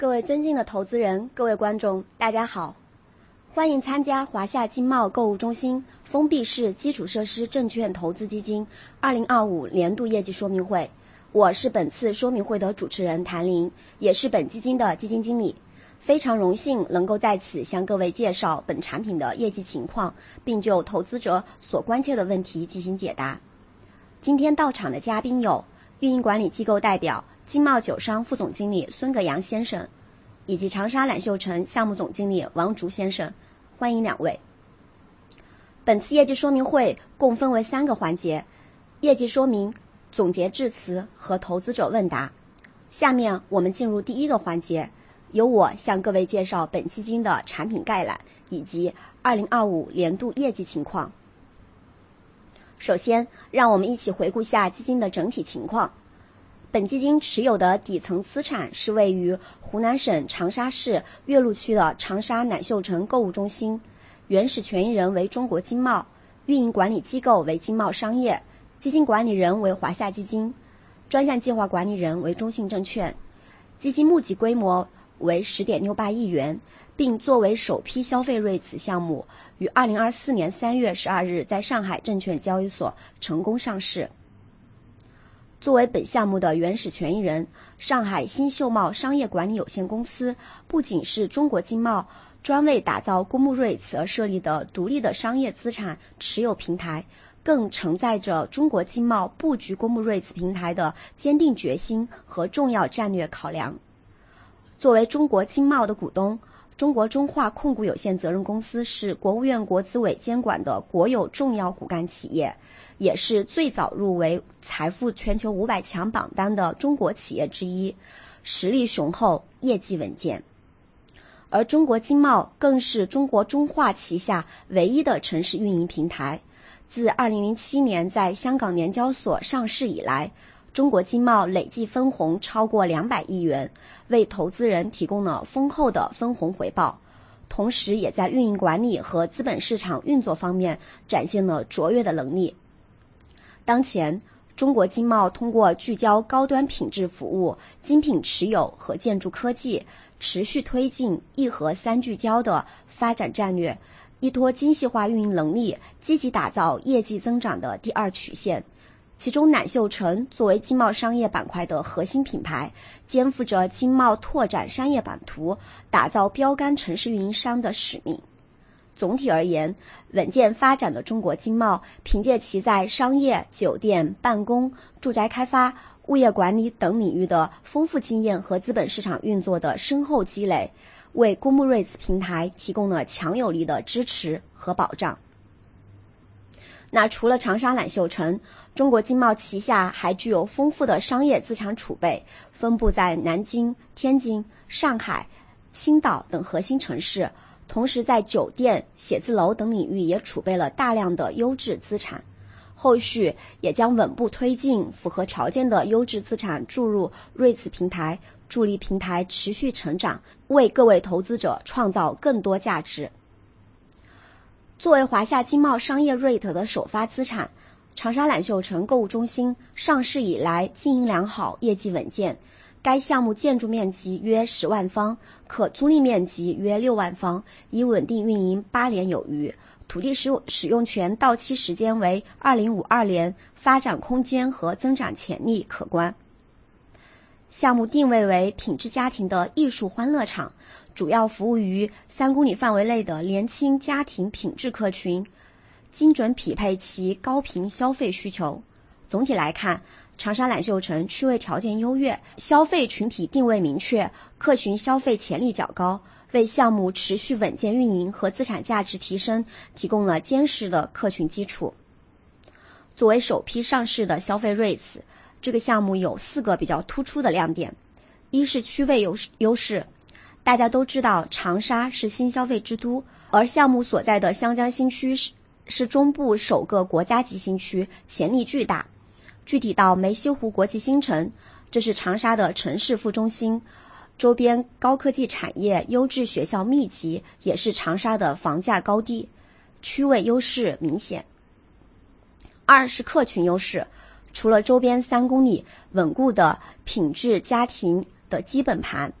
各位尊敬的投资人，各位观众，大家好，欢迎参加华夏经贸购物中心封闭式基础设施证券投资基金2025年度业绩说明会。我是本次说明会的主持人谭玲，也是本基金的基金经理。非常荣幸能够在此向各位介绍本产品的业绩情况，并就投资者所关切的问题进行解答。今天到场的嘉宾有运营管理机构代表经贸酒商副总经理孙格阳先生，以及长沙揽秀城项目总经理王竹先生，欢迎两位。本次业绩说明会共分为3个环节：业绩说明、总结致辞和投资者问答。下面我们进入第1个环节，由我向各位介绍本基金的产品概览以及2025年度业绩情况。首先，让我们一起回顾下基金的整体情况。本基金持有的底层资产是位于湖南省长沙市岳麓区的长沙揽秀城购物中心，原始权益人为中国经贸，运营管理机构为经贸商业，基金管理人为华夏基金，专项计划管理人为中信证券。基金募集规模为 10.68 亿元，并作为首批消费REITs项目，于2024年3月12日在上海证券交易所成功上市。作为本项目的原始权益人，上海新秀茂商业管理有限公司不仅是中国经贸专为打造公募REITs而设立的独立的商业资产持有平台，更承载着中国经贸布局公募REITs平台的坚定决心和重要战略考量。作为中国经贸的股东，中国中化控股有限责任公司是国务院国资委监管的国有重要骨干企业，也是最早入围财富全球500强榜单的中国企业之一，实力雄厚，业绩稳健。而中国经贸更是中国中化旗下唯一的城市运营平台。自2007年在香港联交所上市以来，中国经贸累计分红超过200亿元，为投资人提供了丰厚的分红回报，同时也在运营管理和资本市场运作方面展现了卓越的能力。当前，中国经贸通过聚焦高端品质服务、精品持有和建筑科技，持续推进一核三聚焦的发展战略，依托精细化运营能力，积极打造业绩增长的第2曲线。其中揽秀城作为经贸商业板块的核心品牌，肩负着经贸拓展商业版图、打造标杆城市运营商的使命。总体而言，稳健发展的中国经贸凭借其在商业、酒店、办公、住宅开发、物业管理等领域的丰富经验和资本市场运作的深厚积累，为公募REITs平台提供了强有力的支持和保障。那除了长沙揽秀城，中国经贸旗下还具有丰富的商业资产储备，分布在南京、天津、上海、青岛等核心城市，同时在酒店、写字楼等领域也储备了大量的优质资产。后续也将稳步推进符合条件的优质资产注入REITs平台，助力平台持续成长，为各位投资者创造更多价值。作为华夏经贸商业REIT的首发资产，长沙揽秀城购物中心上市以来经营良好，业绩稳健。该项目建筑面积约10万方，可租赁面积约6万方，已稳定运营8年有余，土地使用权到期时间为2052年，发展空间和增长潜力可观。项目定位为品质家庭的艺术欢乐场，主要服务于3公里范围内的年轻家庭品质客群，精准匹配其高频消费需求。总体来看，长沙揽秀城区位条件优越，消费群体定位明确，客群消费潜力较高，为项目持续稳健运营和资产价值提升提供了坚实的客群基础。作为首批上市的消费REITs，这个项目有4个比较突出的亮点。一是区位优势，大家都知道长沙是新消费之都，而项目所在的湘江新区是中部首个国家级新区，潜力巨大。具体到梅溪湖国际新城，这是长沙的城市副中心，周边高科技产业、优质学校密集，也是长沙的房价高地，区位优势明显。2是客群优势，除了周边3公里稳固的品质家庭的基本盘，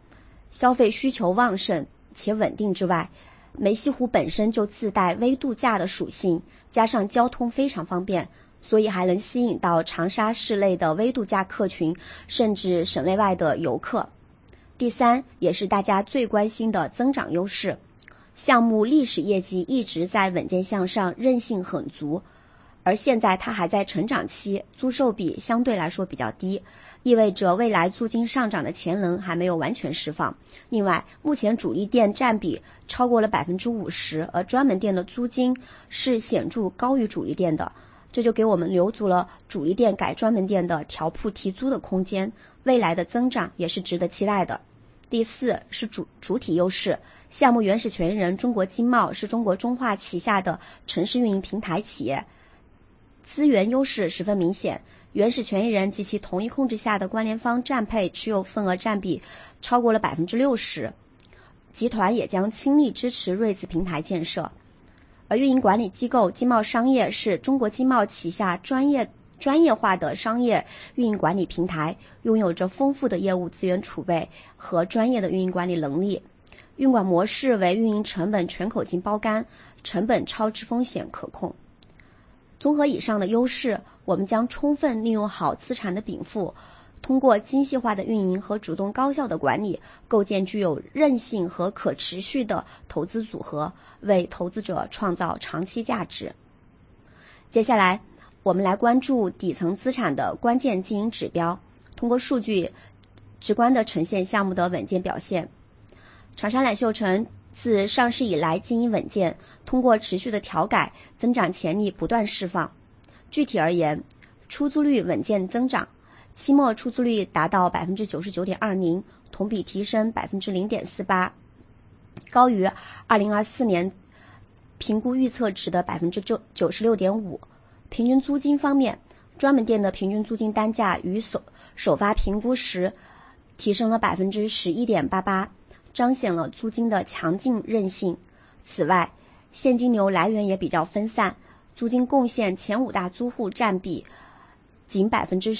消费需求旺盛且稳定之外，梅溪湖本身就自带微度假的属性，加上交通非常方便，所以还能吸引到长沙市内的微度假客群，甚至省内外的游客。第三，也是大家最关心的增长优势，项目历史业绩一直在稳健向上，韧性很足，而现在它还在成长期，租售比相对来说比较低，意味着未来租金上涨的潜能还没有完全释放。另外，目前主力店占比超过了 50%， 而专门店的租金是显著高于主力店的，这就给我们留足了主力店改专门店的调铺提租的空间，未来的增长也是值得期待的。第四是主体优势，项目原始权益人中国经贸是中国中化旗下的城市运营平台企业，资源优势十分明显，原始权益人及其同一控制下的关联方占配持有份额占比超过了 60%， 集团也将倾力支持瑞子平台建设。而运营管理机构经贸商业是中国经贸旗下专业化的商业运营管理平台，拥有着丰富的业务资源储备和专业的运营管理能力。运管模式为运营成本全口径包干，成本超支风险可控。综合以上的优势，我们将充分利用好资产的禀赋，通过精细化的运营和主动高效的管理，构建具有韧性和可持续的投资组合，为投资者创造长期价值。接下来我们来关注底层资产的关键经营指标，通过数据直观地呈现项目的稳健表现。长沙揽秀城自上市以来经营稳健，通过持续的调改，增长潜力不断释放。具体而言，出租率稳健增长，期末出租率达到 99.20%， 同比提升 0.48%， 高于2024年评估预测值的 96.5%。平均租金方面，专门店的平均租金单价与首发评估时提升了 11.88%， 彰显了租金的强劲韧性。此外，现金流来源也比较分散，租金贡献前5大租户占比仅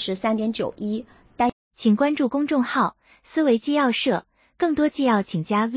13.91%。 请关注公众号思维纪要社，更多纪要请加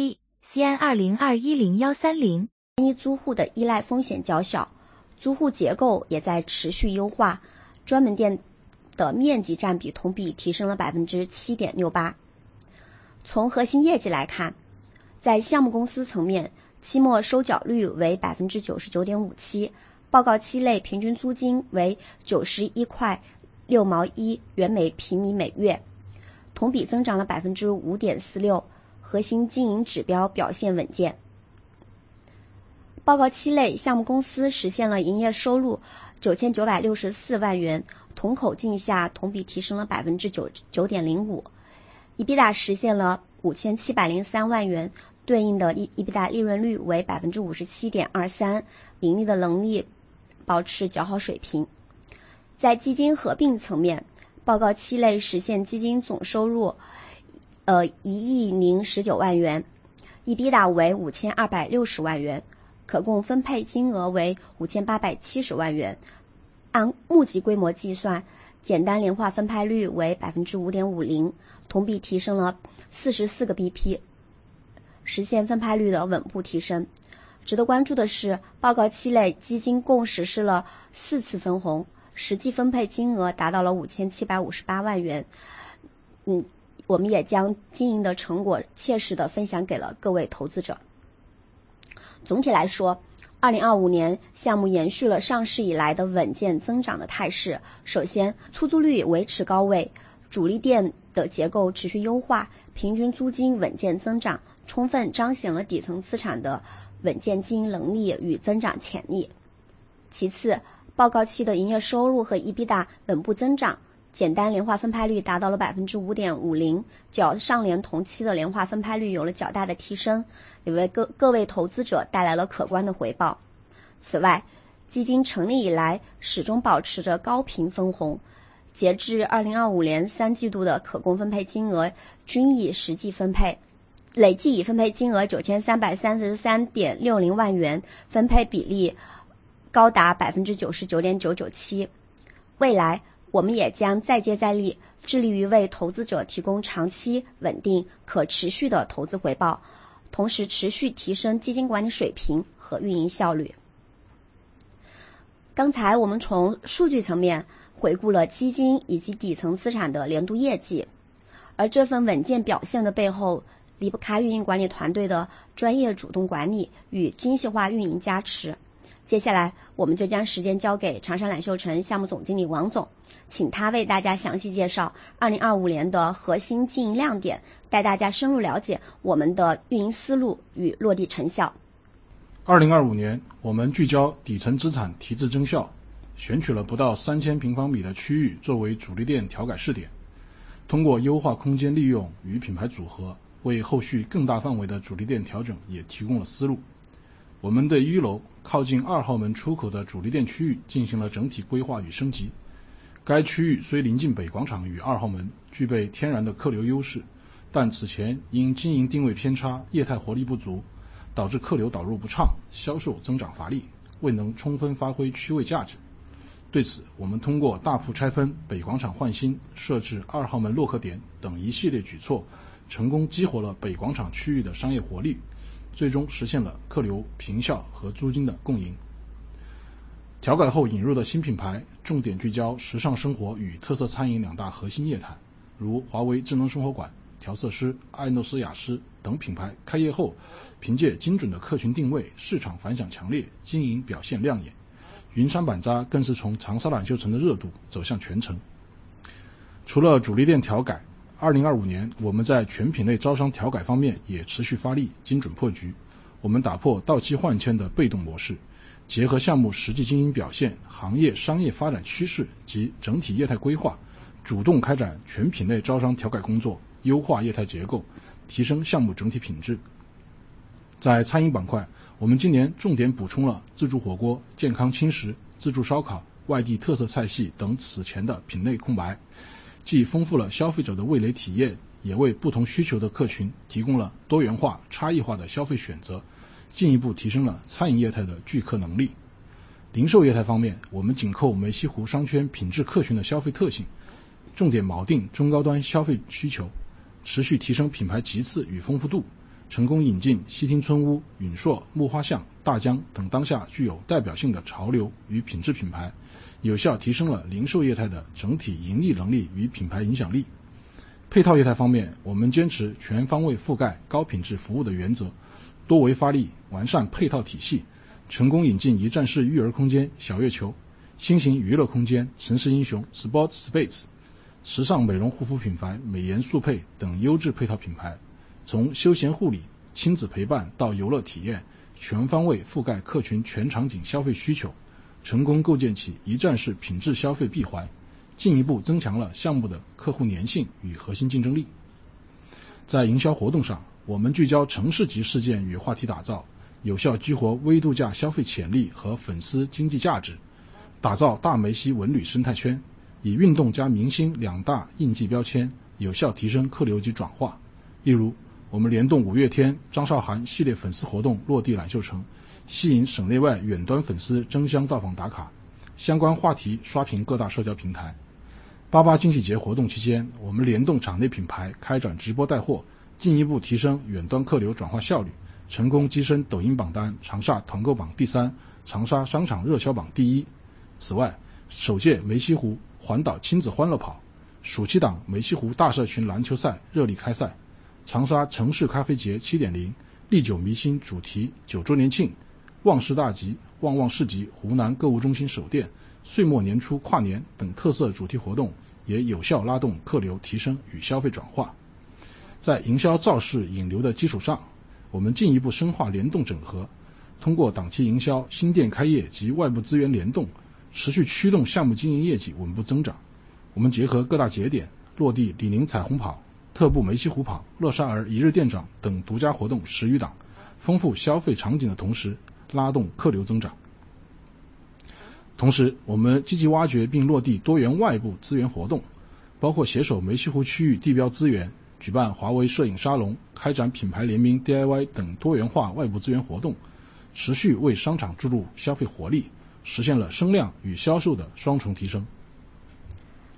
V CN20210130。 单一租户的依赖风险较小，租户结构也在持续优化，专门店的面积占比同比提升了 7.68%。从核心业绩来看，在项目公司层面，期末收缴率为 99.57%， 报告期内平均租金为91块6毛1元每平米每月，同比增长了 5.46%， 核心经营指标表现稳健。报告期内项目公司实现了营业收入9964万元，同口径下同比提升了 9.05%， EBITDA 实现了5703万元，对应的 EBITDA 利润率为 57.23%， 盈利的能力保持较好水平。在基金合并层面，报告期内实现基金总收入1亿019万元， EBITDA 为5260万元，可供分配金额为5870万元，按募集规模计算，简单年化分派率为 5.50%， 同比提升了44个 BP， 实现分派率的稳步提升。值得关注的是，报告期内基金共实施了4次分红，实际分配金额达到了5758万元。我们也将经营的成果切实的分享给了各位投资者。总体来说，2025年项目延续了上市以来的稳健增长的态势。首先，出租率维持高位，主力店的结构持续优化，平均租金稳健增长，充分彰显了底层资产的稳健经营能力与增长潜力。其次，报告期的营业收入和 EBITDA 稳步增长，简单年化分派率达到了 5.50%， 较上年同期的年化分派率有了较大的提升，也为各位投资者带来了可观的回报。此外，基金成立以来始终保持着高频分红，截至2025年3季度的可供分配金额均已实际分配，累计已分配金额 9333.60 万元，分配比例高达 99.997%。未来我们也将再接再厉，致力于为投资者提供长期、稳定、可持续的投资回报，同时持续提升基金管理水平和运营效率。刚才我们从数据层面回顾了基金以及底层资产的年度业绩，而这份稳健表现的背后，离不开运营管理团队的专业主动管理与精细化运营加持。接下来我们就将时间交给长沙揽秀城项目总经理王总，请他为大家详细介绍2025年的核心经营亮点，带大家深入了解我们的运营思路与落地成效。 2025年，我们聚焦底层资产提质增效，选取了不到3000平方米的区域作为主力店调改试点，通过优化空间利用与品牌组合，为后续更大范围的主力店调整也提供了思路。我们对1楼靠近2号门出口的主力店区域进行了整体规划与升级。该区域虽临近北广场与2号门，具备天然的客流优势，但此前因经营定位偏差、业态活力不足，导致客流导入不畅，销售增长乏力，未能充分发挥区位价值。对此，我们通过大铺拆分、北广场换新、设置2号门落客点等一系列举措，成功激活了北广场区域的商业活力，最终实现了客流、坪效和租金的共赢。调改后引入的新品牌，重点聚焦时尚生活与特色餐饮2大核心业态，如华为智能生活馆、调色师、艾诺斯雅诗等品牌开业后，凭借精准的客群定位，市场反响强烈，经营表现亮眼。云山板扎更是从长沙揽秀城的热度走向全城。除了主力店调改，2025年我们在全品类招商调改方面也持续发力，精准破局。我们打破到期换签的被动模式，结合项目实际经营表现、行业商业发展趋势及整体业态规划，主动开展全品类招商调改工作，优化业态结构，提升项目整体品质。在餐饮板块，我们今年重点补充了自助火锅、健康轻食、自助烧烤、外地特色菜系等此前的品类空白，既丰富了消费者的味蕾体验，也为不同需求的客群提供了多元化、差异化的消费选择，进一步提升了餐饮业态的聚客能力。零售业态方面，我们紧扣梅溪湖商圈品质客群的消费特性，重点锚定中高端消费需求，持续提升品牌级次与丰富度，成功引进西厅村屋、允硕、木花巷、大疆等当下具有代表性的潮流与品质品牌，有效提升了零售业态的整体盈利能力与品牌影响力。配套业态方面，我们坚持全方位覆盖高品质服务的原则，多维发力，完善配套体系，成功引进一站式育儿空间小月球、新型娱乐空间城市英雄 Sport Space、时尚美容护肤品牌美颜速配等优质配套品牌，从休闲护理、亲子陪伴到游乐体验，全方位覆盖客群全场景消费需求，成功构建起一站式品质消费闭环，进一步增强了项目的客户粘性与核心竞争力。在营销活动上，我们聚焦城市级事件与话题打造，有效激活微度假消费潜力和粉丝经济价值，打造大梅溪文旅生态圈，以运动加明星2大印记标签，有效提升客流及转化。例如，我们联动5月天、张韶涵系列粉丝活动落地揽秀城，吸引省内外远端粉丝争相到访打卡，相关话题刷屏各大社交平台。88惊喜节活动期间，我们联动场内品牌开展直播带货，进一步提升远端客流转化效率，成功跻身抖音榜单长沙团购榜第3、长沙商场热销榜第1。此外，首届梅溪湖环岛亲子欢乐跑、暑期档梅溪湖大社群篮球赛热力开赛，长沙城市咖啡节 7.0 历久弥新主题9周年庆、旺市大集、旺旺市集湖南购物中心首店、岁末年初跨年等特色主题活动，也有效拉动客流提升与消费转化。在营销造势引流的基础上，我们进一步深化联动整合，通过档期营销、新店开业及外部资源联动，持续驱动项目经营业绩稳步增长。我们结合各大节点，落地李宁彩虹跑、特步梅溪湖跑、乐沙儿一日店长等独家活动10余档，丰富消费场景的同时，拉动客流增长。同时，我们积极挖掘并落地多元外部资源活动，包括携手梅溪湖区域地标资源，举办华为摄影沙龙，开展品牌联名 DIY 等多元化外部资源活动，持续为商场注入消费活力，实现了声量与销售的双重提升。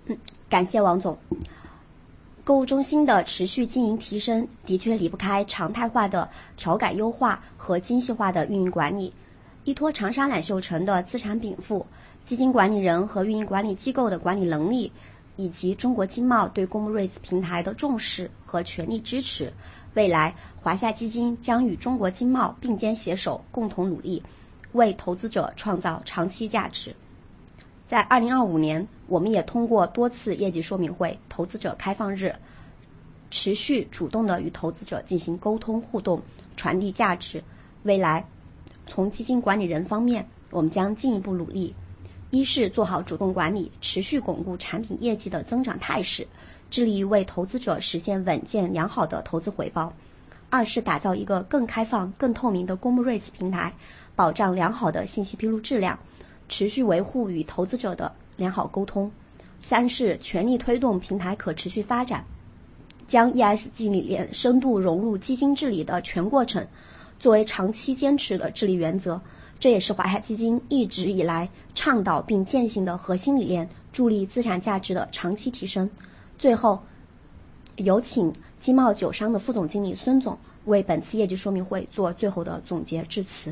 感谢王总。购物中心的持续经营提升的确离不开常态化的调改优化和精细化的运营管理。依托长沙揽秀城的资产禀赋、基金管理人和运营管理机构的管理能力，以及中国经贸对公募 REITs 平台的重视和全力支持，未来华夏基金将与中国经贸并肩携手，共同努力，为投资者创造长期价值。在2025年，我们也通过多次业绩说明会、投资者开放日，持续主动地与投资者进行沟通互动，传递价值。未来从基金管理人方面，我们将进一步努力，一是做好主动管理，持续巩固产品业绩的增长态势，致力于为投资者实现稳健良好的投资回报；二是打造一个更开放、更透明的公募 REITs 平台，保障良好的信息披露质量，持续维护与投资者的良好沟通；三是全力推动平台可持续发展，将 ESG 理念深度融入基金治理的全过程，作为长期坚持的治理原则。这也是华夏基金一直以来倡导并践行的核心理念，助力资产价值的长期提升。最后，有请金茂酒商的副总经理孙总为本次业绩说明会做最后的总结致辞。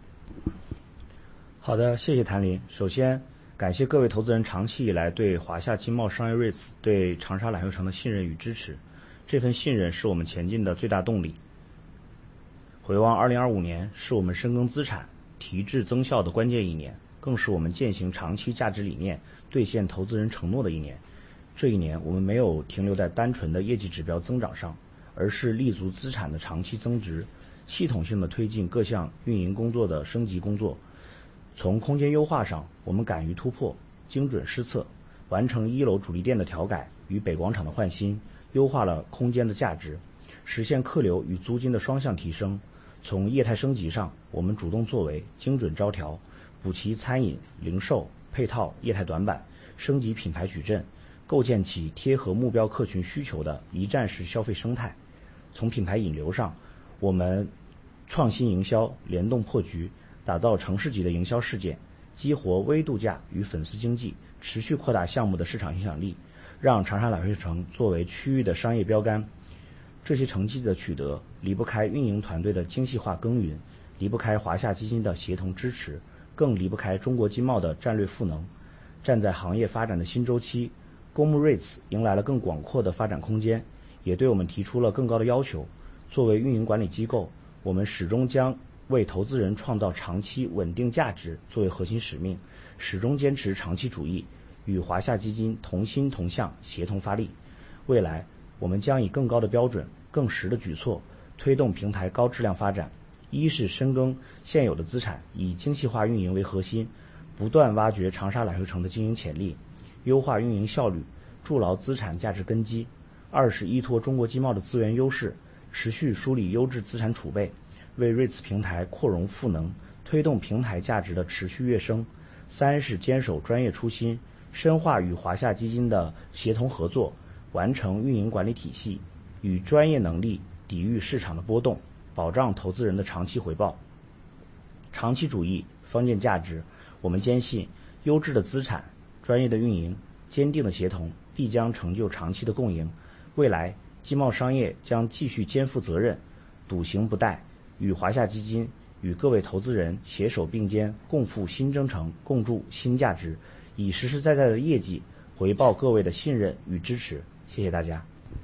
好的，谢谢谭林。首先，感谢各位投资人长期以来对华夏金茂商业 REITs、对长沙揽秀城的信任与支持，这份信任是我们前进的最大动力。回望2025年，是我们深耕资产、提质增效的关键一年，更是我们践行长期价值理念、兑现投资人承诺的一年。这一年，我们没有停留在单纯的业绩指标增长上，而是立足资产的长期增值，系统性的推进各项运营工作的升级工作。从空间优化上，我们敢于突破，精准施策，完成1楼主力店的调改与北广场的换新，优化了空间的价值，实现客流与租金的双向提升。从业态升级上，我们主动作为，精准招调，补齐餐饮、零售、配套业态短板，升级品牌矩阵，构建起贴合目标客群需求的一站式消费生态。从品牌引流上，我们创新营销，联动破局，打造城市级的营销事件，激活微度假与粉丝经济，持续扩大项目的市场影响力，让长沙揽秀城作为区域的商业标杆。这些成绩的取得，离不开运营团队的精细化耕耘，离不开华夏基金的协同支持，更离不开中国经贸的战略赋能。站在行业发展的新周期，公募 REITs 迎来了更广阔的发展空间，也对我们提出了更高的要求。作为运营管理机构，我们始终将为投资人创造长期稳定价值作为核心使命，始终坚持长期主义，与华夏基金同心同向，协同发力。未来我们将以更高的标准、更实的举措，推动平台高质量发展。一是深耕现有的资产，以精细化运营为核心，不断挖掘长沙揽秀城的经营潜力，优化运营效率，筑牢资产价值根基。二是依托中国经贸的资源优势，持续梳理优质资产储备，为 REITs 平台扩容赋能，推动平台价值的持续跃升。三是坚守专业初心，深化与华夏基金的协同合作，完成运营管理体系，与专业能力抵御市场的波动，保障投资人的长期回报。长期主义，方见价值。我们坚信，优质的资产、专业的运营、坚定的协同，必将成就长期的共赢。未来，金茂商业将继续肩负责任，笃行不怠，与华夏基金、与各位投资人携手并肩，共赴新征程，共筑新价值，以实实在在的业绩回报各位的信任与支持。谢谢大家。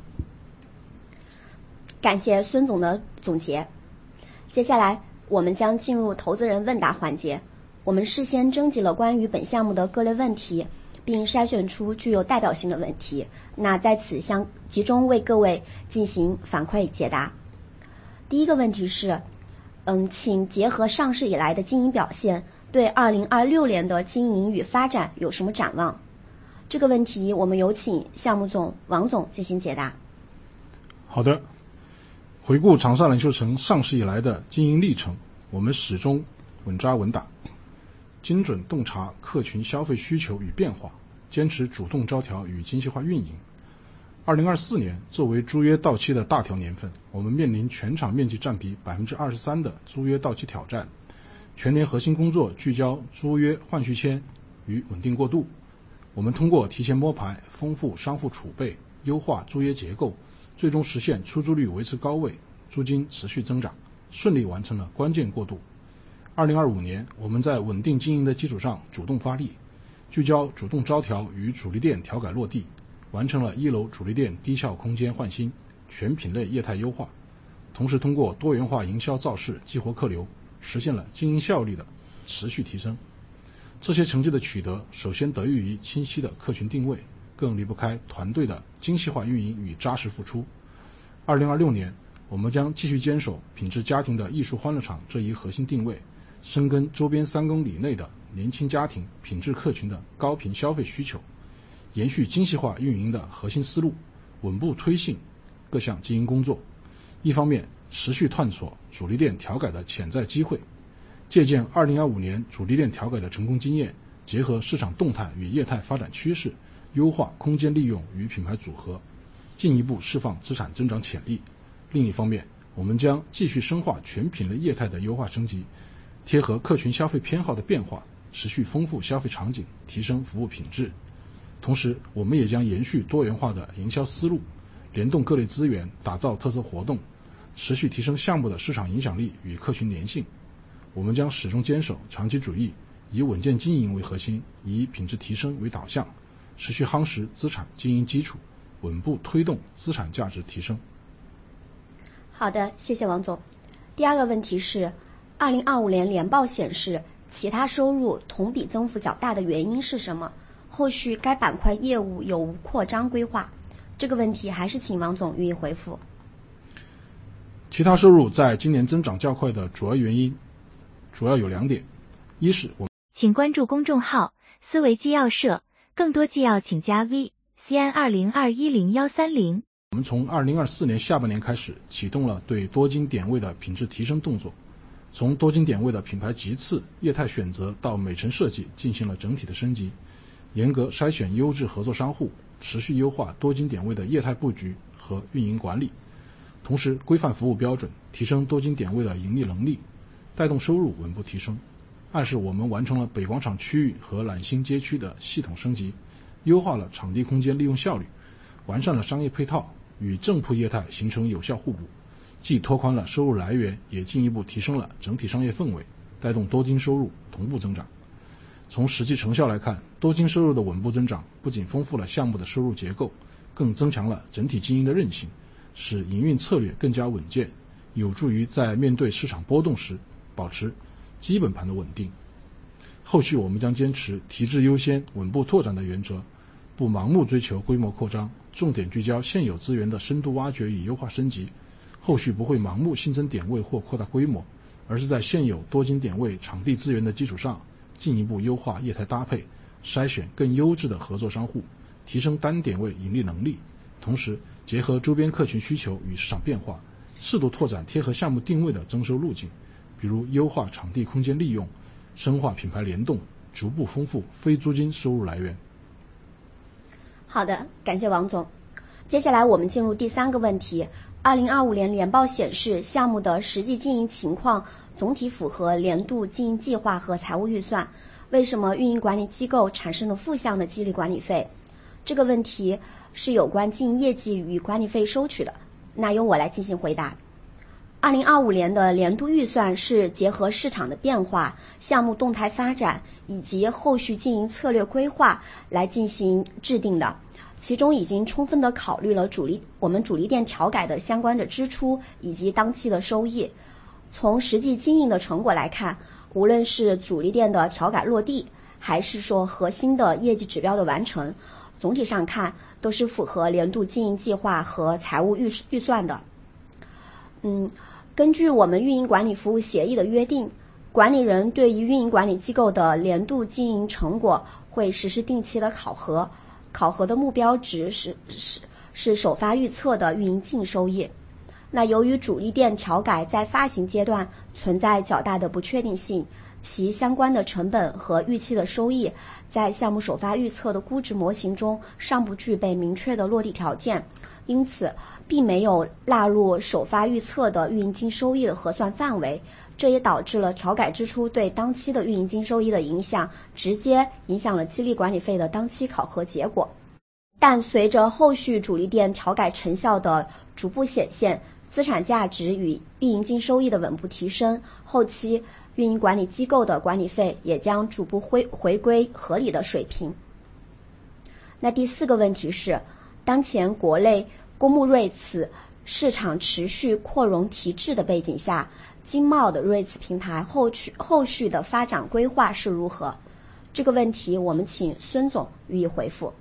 感谢孙总的总结。接下来我们将进入投资人问答环节。我们事先征集了关于本项目的各类问题，并筛选出具有代表性的问题，那在此集中为各位进行反馈解答。第一个问题是，请结合上市以来的经营表现，对2026年的经营与发展有什么展望？这个问题我们有请项目总王总进行解答。 好的，回顾长沙揽秀城上市以来的经营历程，我们始终稳扎稳打，精准洞察客群消费需求与变化，坚持主动招调与精细化运营。2024年作为租约到期的大调年份，我们面临全场面积占比 23% 的租约到期挑战，全年核心工作聚焦租约换续签与稳定过渡。 我们通过提前摸排、丰富商铺储备、优化租约结构，最终实现出租率维持高位，租金持续增长，顺利完成了关键过渡。2025年，我们在稳定经营的基础上主动发力，聚焦主动招调与主力店调改落地，完成了1楼主力店低效空间换新、全品类业态优化，同时通过多元化营销造势激活客流，实现了经营效率的持续提升。这些成绩的取得，首先得益于清晰的客群定位，更离不开团队的精细化运营与扎实付出。2026年，我们将继续坚守品质家庭的艺术欢乐场这一核心定位，深耕周边3公里内的年轻家庭品质客群的高频消费需求，延续精细化运营的核心思路，稳步推进各项经营工作。一方面，持续探索主力店调改的潜在机会，借鉴2025年主力店调改的成功经验，结合市场动态与业态发展趋势，优化空间利用与品牌组合，进一步释放资产增长潜力。另一方面，我们将继续深化全品类业态的优化升级，贴合客群消费偏好的变化，持续丰富消费场景，提升服务品质。同时，我们也将延续多元化的营销思路，联动各类资源，打造特色活动，持续提升项目的市场影响力与客群粘性。我们将始终坚守长期主义，以稳健经营为核心，以品质提升为导向，持续夯实资产经营基础，稳步推动资产价值提升。 好的，谢谢王总。第二个问题是，2025年年报显示，其他收入同比增幅较大的原因是什么？后续该板块业务有无扩张规划？这个问题还是请王总予以回复。 其他收入在今年增长较快的主要原因主要有2点，一是请关注公众号思维纪要社，更多纪要请加 VCN20210130。 我们从2024年下半年开始启动了对多金点位的品质提升动作，从多金点位的品牌级次、业态选择到美陈设计进行了整体的升级，严格筛选优质合作商户，持续优化多金点位的业态布局和运营管理，同时规范服务标准，提升多金点位的盈利能力，带动收入稳步提升。二是我们完成了北广场区域和揽新街区的系统升级，优化了场地空间利用效率，完善了商业配套，与正铺业态形成有效互补，既拓宽了收入来源，也进一步提升了整体商业氛围，带动多金收入同步增长。从实际成效来看，多金收入的稳步增长不仅丰富了项目的收入结构，更增强了整体经营的韧性，使营运策略更加稳健，有助于在面对市场波动时保持基本盘的稳定。后续我们将坚持提质优先、稳步拓展的原则，不盲目追求规模扩张，重点聚焦现有资源的深度挖掘与优化升级。后续不会盲目新增点位或扩大规模，而是在现有多金点位场地资源的基础上，进一步优化业态搭配，筛选更优质的合作商户，提升单点位盈利能力，同时结合周边客群需求与市场变化，适度拓展贴合项目定位的增收路径，比如优化场地空间利用，深化品牌联动，逐步丰富非租金收入来源。 好的，感谢王总。接下来我们进入第3个问题。2025年年报显示，项目的实际经营情况总体符合年度经营计划和财务预算，为什么运营管理机构产生了负向的激励管理费？这个问题是有关经营业绩与管理费收取的，那由我来进行回答。2025年的年度预算是结合市场的变化、项目动态发展以及后续经营策略规划来进行制定的，其中已经充分的考虑了我们主力店调改的相关的支出以及当期的收益。从实际经营的成果来看，无论是主力店的调改落地，还是说核心的业绩指标的完成，总体上看都是符合年度经营计划和财务预算的。根据我们运营管理服务协议的约定，管理人对于运营管理机构的年度经营成果会实施定期的考核，考核的目标值是首发预测的运营净收益。 那由于主力店调改在发行阶段存在较大的不确定性，其相关的成本和预期的收益在项目首发预测的估值模型中尚不具备明确的落地条件，因此并没有纳入首发预测的运营净收益的核算范围，这也导致了调改支出对当期的运营净收益的影响，直接影响了激励管理费的当期考核结果。但随着后续主力店调改成效的逐步显现，资产价值与运营净收益的稳步提升，后期运营管理机构的管理费也将逐步回归合理的水平。那第4个问题是，当前国内公募 REITs 市场持续扩容提质的背景下，金茂的 REITs 平台后续的发展规划是如何？这个问题我们请孙总予以回复。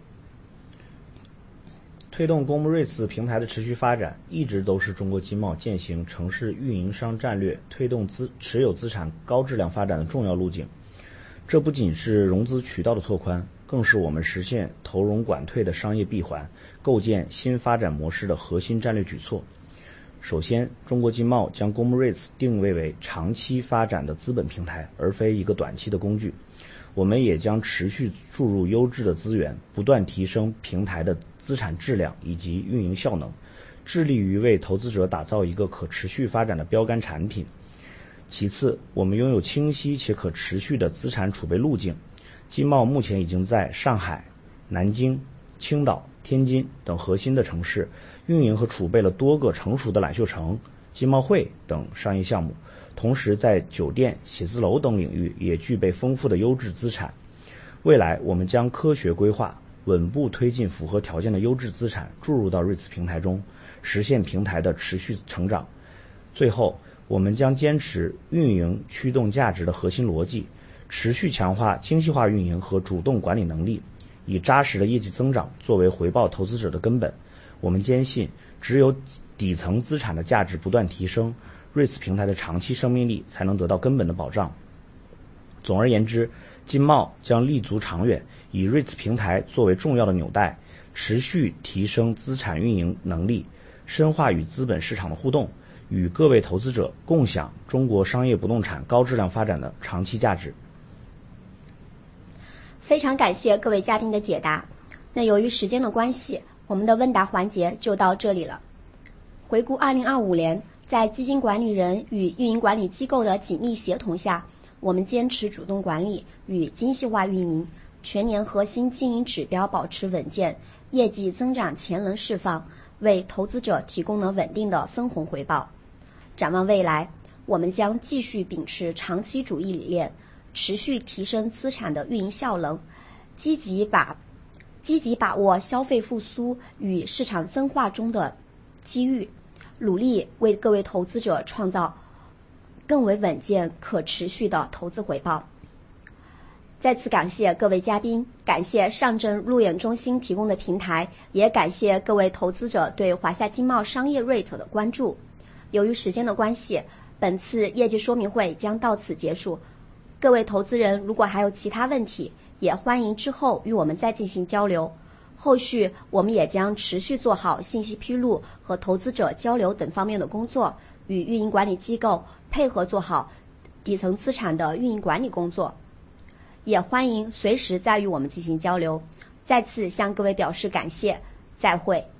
推动公募 REITs 平台的持续发展，一直都是中国金茂践行城市运营商战略，推动持有资产高质量发展的重要路径。这不仅是融资渠道的拓宽，更是我们实现投融管退的商业闭环，构建新发展模式的核心战略举措。首先，中国金茂将公募 REITs 定位为长期发展的资本平台，而非一个短期的工具。我们也将持续注入优质的资源，不断提升平台的资产质量以及运营效能，致力于为投资者打造一个可持续发展的标杆产品。其次，我们拥有清晰且可持续的资产储备路径。金茂目前已经在上海、南京、青岛、天津等核心的城市运营和储备了多个成熟的揽秀城、金茂汇等商业项目，同时在酒店、写字楼等领域也具备丰富的优质资产。未来我们将科学规划，稳步推进符合条件的优质资产注入到 REITs 平台中，实现平台的持续成长。最后，我们将坚持运营驱动价值的核心逻辑，持续强化精细化运营和主动管理能力，以扎实的业绩增长作为回报投资者的根本。我们坚信，只有底层资产的价值不断提升，REITs 平台的长期生命力才能得到根本的保障。总而言之，金茂将立足长远，以 REITs 平台作为重要的纽带，持续提升资产运营能力，深化与资本市场的互动，与各位投资者共享中国商业不动产高质量发展的长期价值。 非常感谢各位嘉宾的解答。那由于时间的关系，我们的问答环节就到这里了。回顾2025年，在基金管理人与运营管理机构的紧密协同下，我们坚持主动管理与精细化运营，全年核心经营指标保持稳健，业绩增长潜能释放，为投资者提供了稳定的分红回报。展望未来，我们将继续秉持长期主义理念，持续提升资产的运营效能，积极把握消费复苏与市场分化中的机遇，努力为各位投资者创造更为稳健可持续的投资回报。再次感谢各位嘉宾，感谢上证路演中心提供的平台，也感谢各位投资者对华夏金茂商业 REIT 的关注。由于时间的关系，本次业绩说明会将到此结束。各位投资人如果还有其他问题，也欢迎之后与我们再进行交流。后续我们也将持续做好信息披露和投资者交流等方面的工作，与运营管理机构配合做好底层资产的运营管理工作。也欢迎随时再与我们进行交流。再次向各位表示感谢，再会。